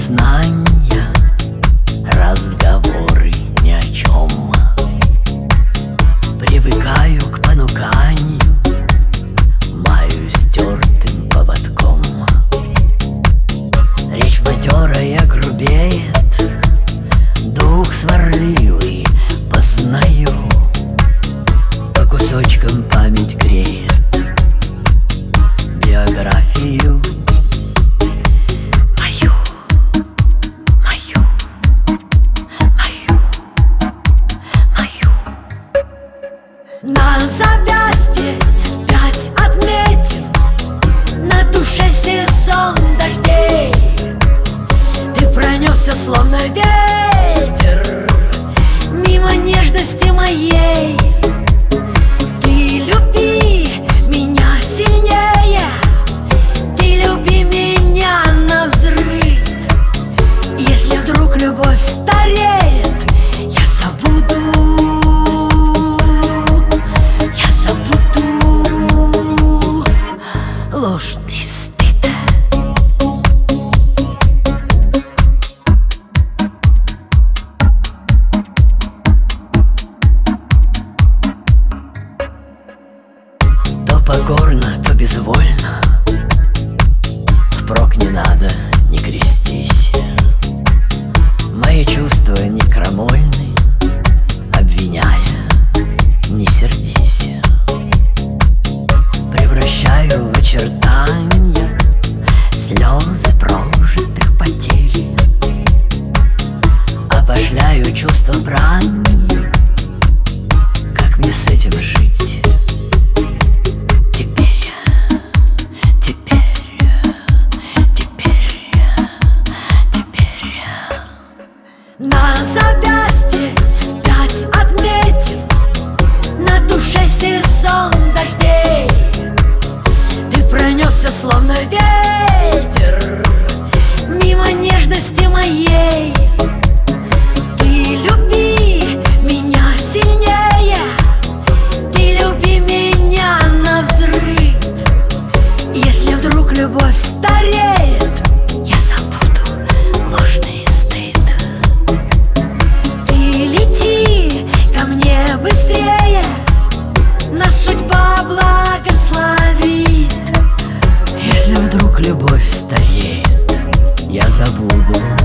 признания, разговоры ни о чем. Привыкаю к понуканию, маю стертым поводком. Речь матерая грубеет, дух сварливый познаю, по кусочкам память греет биографию мою. На запястье 5 отметин, на душе сезон дождей. Ты пронесся словно ветер мимо нежности моей. Ты люби меня сильнее, ты люби меня навзрыд. Если вдруг любовь стареет, я забуду ложный стыд. То покорно, то безвольно, впрок не надо, не крестись. Мои чувства не крамольны, обвиняя, не сердись. Превращаю в очертания слезы прожитых потерь, опошляю чувства бранью. Как мне с этим жить? Теперь на запястье 5 отметин, на душе сезон дождей. Ты пронесся словно ветер мимо нежности моей. Ты люби меня сильнее, ты люби меня навзрыд. Если вдруг любовь стареет, я забуду ложный стыд. Ты лети ко мне быстрее, нас судьба благословит. Если вдруг любовь стареет, я забуду